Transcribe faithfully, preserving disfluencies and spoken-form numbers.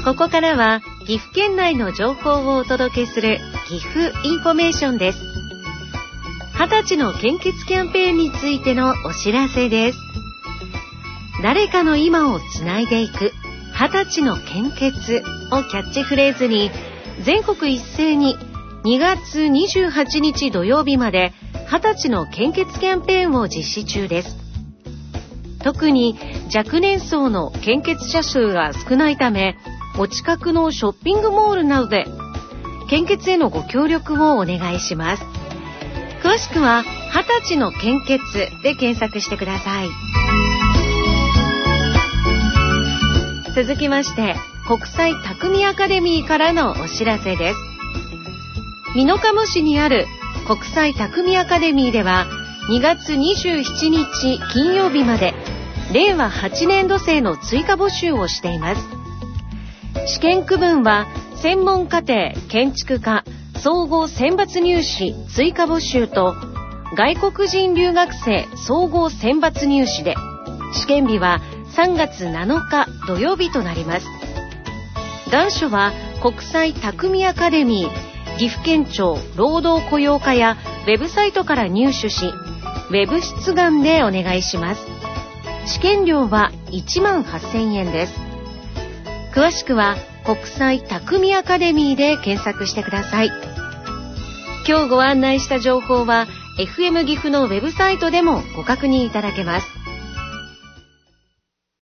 ここからは岐阜県内の情報をお届けする岐阜インフォメーションです。はたちの献血キャンペーンについてのお知らせです。誰かの今をつないでいくはたちの献血をキャッチフレーズに、全国一斉ににがつにじゅうはちにち土曜日まではたちの献血キャンペーンを実施中です。特に若年層の献血者数が少ないため、お近くのショッピングモールなどで献血へのご協力をお願いします。詳しくははたちの献血で検索してください。続きまして、国際匠アカデミーからのお知らせです。美濃加茂市にある国際匠アカデミーでは、にがつにじゅうしちにち金曜日までれいわはちねんど生の追加募集をしています。試験区分は専門課程建築科総合選抜入試追加募集と外国人留学生総合選抜入試で、試験日はさんがつなのか土曜日となります。願書は国際匠アカデミー岐阜県庁労働雇用課やウェブサイトから入手し、ウェブ出願でお願いします。試験料はいちまんはっせんえんです。詳しくは国際匠アカデミーで検索してください。今日ご案内した情報は エフエム 岐阜のウェブサイトでもご確認いただけます。